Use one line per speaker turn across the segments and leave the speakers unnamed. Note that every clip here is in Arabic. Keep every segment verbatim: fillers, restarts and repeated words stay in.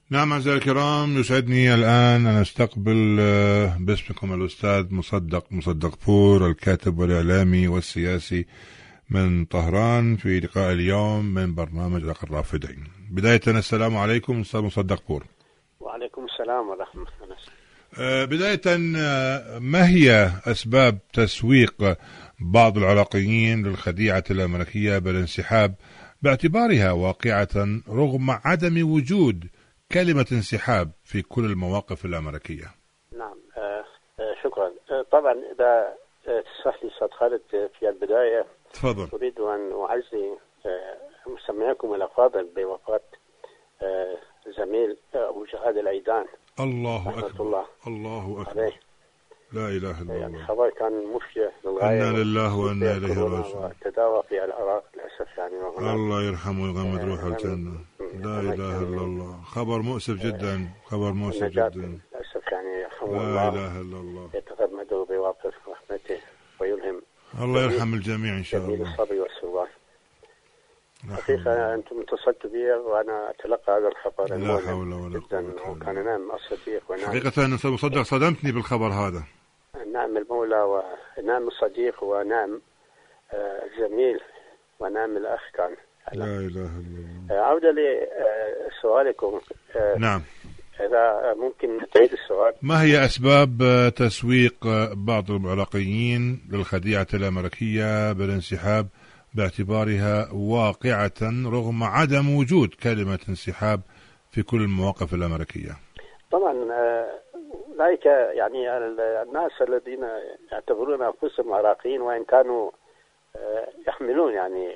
نعم أعزائي الكرام، يسعدني الآن أن أستقبل باسمكم الأستاذ مصدق مصدق بور، الكاتب والإعلامي والسياسي من طهران، في لقاء اليوم من برنامج الأخ الرافدين. بداية السلام عليكم أستاذ مصدق بور.
وعليكم السلام ورحمة الله.
بداية، ما هي أسباب تسويق بعض العراقيين للخديعة الأمريكية بالانسحاب باعتبارها واقعة رغم عدم وجود كلمة انسحاب في كل المواقف الأمريكية؟
نعم، آه آه شكرا. آه طبعا إذا آه تسمح لي أستاذ خالد، في البداية
تفضل.
أريد أن أعزي آه مستمعيكم الأفاضل بوفاة آه زميل أبو جهاد العيدان.
الله أكبر. الله, الله أكبر عليه. لا إله إلا
يعني
الله.
خبر كان مفجع للغاية.
إنا لله وإنا إليه راجعون.
وتداوى في العراق للأسف يعني.
الله يرحمه ويغمد روحه الجنة. لا إله إلا الله. خبر مؤسف جدا، خبر مؤسف جدا
للأسف يعني. يرحمه
لا
الله.
إله إلا الله.
يتغمده بوافر رحمته ويلهم.
الله يرحم الجميع إن شاء الله.
الصبر والسرور. حقيقة أنتم اتصلتوا بي وأنا أتلقى هذا الخبر
لا حول ولا قوة.
وكان نعم الصديق ونعم.
حقيقة أستاذ مصدق صدمتني بالخبر هذا.
نعم المولى ونعم الصديق ونعم الزميل ونعم الأخ كان.
لا إله إلا الله.
عودة لسؤالكم.
نعم.
إذا ممكن تعيد السؤال.
ما هي أسباب تسويق بعض العراقيين للخديعة الأمريكية بالانسحاب باعتبارها واقعة رغم عدم وجود كلمة انسحاب في كل المواقف الأمريكية؟
طبعا ذلك يعني الناس الذين يعتبرون أنفسهم عراقيين وإن كانوا يحملون يعني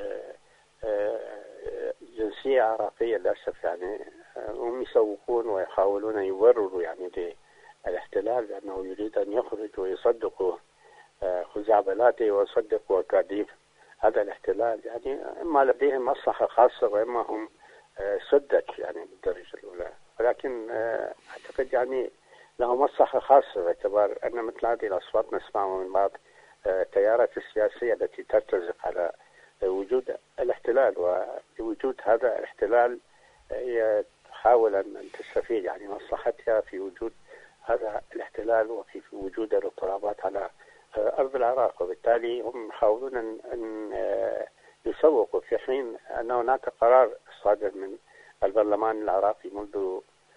جنسية عراقية للأسف يعني، هم يسوقون ويحاولون أن يبرروا يعني للاحتلال لأنه يريد أن يخرج ويصدقوا خزعبلاته ويصدقوا أكاذيب هذا الاحتلال. يعني إما لديهم مصلحة خاصة وإما هم سدك يعني بالدرجة الأولى، ولكن أعتقد يعني له مصلحة خاصة باعتبار أن مثل هذه الأصوات نسمعها من بعض التيارات السياسية التي ترتزق على وجود الاحتلال، ووجود هذا الاحتلال هي تحاول أن تستفيد يعني مصلحتها في وجود هذا الاحتلال وفي وجود الاضطرابات على أرض العراق، وبالتالي هم يحاولون أن يسوقوا في حين أن هناك قرار صادر من البرلمان العراقي منذ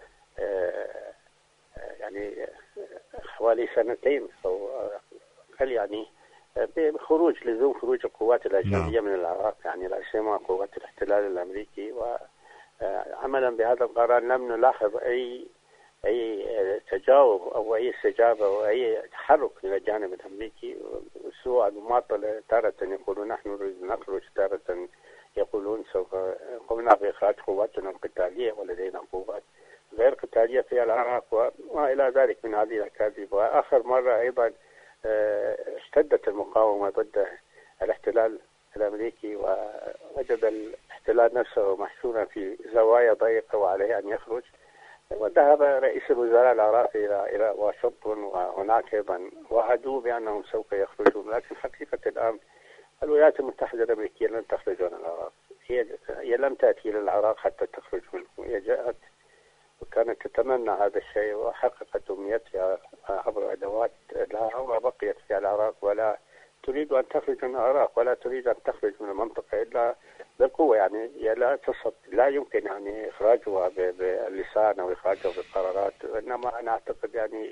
يعني حوالي سنتين أو أقل يعني بخروج لزوم خروج القوات الأجنبية من العراق، يعني لا سيما قوات الاحتلال الأمريكي. وعملا بهذا القرار لم نلاحظ أي أي تجاوب أو أي استجابة أو أي تحرك من الجانب الأمريكي، سوى المماطلة. تارة يقولون نحن نريد نخرج، تارة يقولون سوف قمنا بإخراج قواتنا القتالية ولدينا قوات غير قتالية في العراق وإلى ذلك من هذه الأكاذيب. وآخر مرة أيضا اشتدت المقاومة ضد الاحتلال الأمريكي، ووجد الاحتلال نفسه محشورا في زوايا ضيقة وعليه أن يخرج، وذهب رئيس الوزراء العراقي إلى إلى واشنطن، وهناك أيضا وعدوا بأنهم سوف يخرجون. لكن حقيقة الآن الولايات المتحدة الأمريكية لن تخرج من العراق، هي هي لم تأتي إلى العراق حتى تخرج منه، هي جاءت وكانت تتمنى هذا الشيء وحققت أمنيتها عبر أدوات لها، وبقيت في العراق ولا تريد أن تخرج من العراق ولا تريد أن تخرج من المنطقة إلا بالقوة. يعني لا تصد لا يمكن يعني إخراجها باللسان أو إخراجها بالقرارات، إنما أنا أعتقد يعني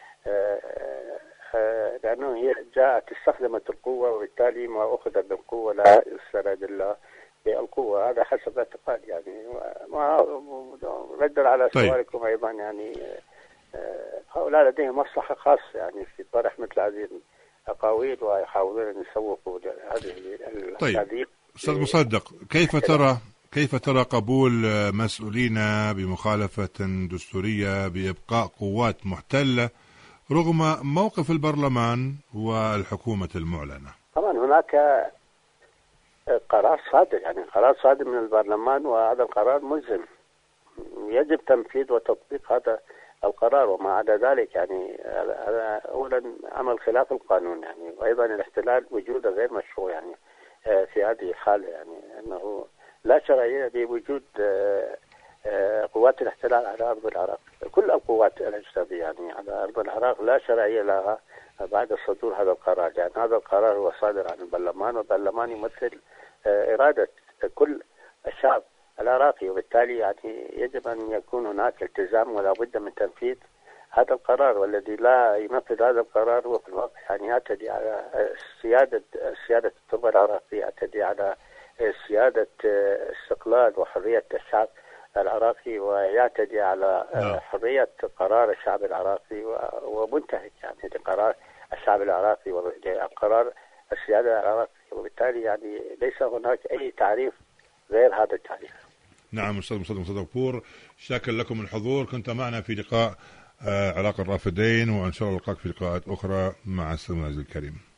لأنه هي جاءت استخدمت القوة، وبالتالي ما أخذ بالقوة لا يسترد إلا بالقوة. هذا حسب اعتقاد يعني. ما ردا على سؤالكم أيضا يعني هؤلاء لديهم مصلحة خاصة يعني في طرح مثل هذه الأقاويل ويحاولون أن يسوقوا هذه الأكاذيب.
طيب أستاذ مصدق، كيف ترى كيف ترى قبول مسؤولين بمخالفة دستورية بإبقاء قوات محتلة رغم موقف البرلمان والحكومة المعلنة؟
طبعا هناك قرار صادر يعني قرار صادر من البرلمان، وهذا القرار ملزم، يجب تنفيذ وتطبيق هذا القرار. وما عدا ذلك يعني هذا أولا عمل خلاف القانون يعني، وأيضا الاحتلال وجوده غير مشروع يعني في هذه الحالة، يعني أنه لا شرعية بوجود قوات الاحتلال على أرض العراق، كل القوات الأجنبية يعني على أرض العراق لا شرعية لها بعد صدور هذا القرار، يعني هذا القرار هو صادر عن البرلمان، والبرلمان يمثل إرادة كل الشعب العراقي، وبالتالي يعني يجب أن يكون هناك التزام ولا بد من تنفيذ هذا القرار، والذي لا ينفذ هذا القرار هو في الواقع يعني يعتدي على سيادة سيادة التربة العراقية، يعتدي على سيادة استقلال وحرية الشعب العراقي، ويعتدي على حرية قرار الشعب العراقي، ومنتهك يعني لقرار الشعب العراقي وقرار السيادة العراقية، وبالتالي يعني ليس هناك أي تعريف غير هذا التعريف.
نعم أستاذ مصدق مصدق بور، شاكر لكم الحضور، كنت معنا في لقاء علاقة الرافدين، وإن شاء الله نلقاك في لقاءات أخرى. مع السلامة الكريم.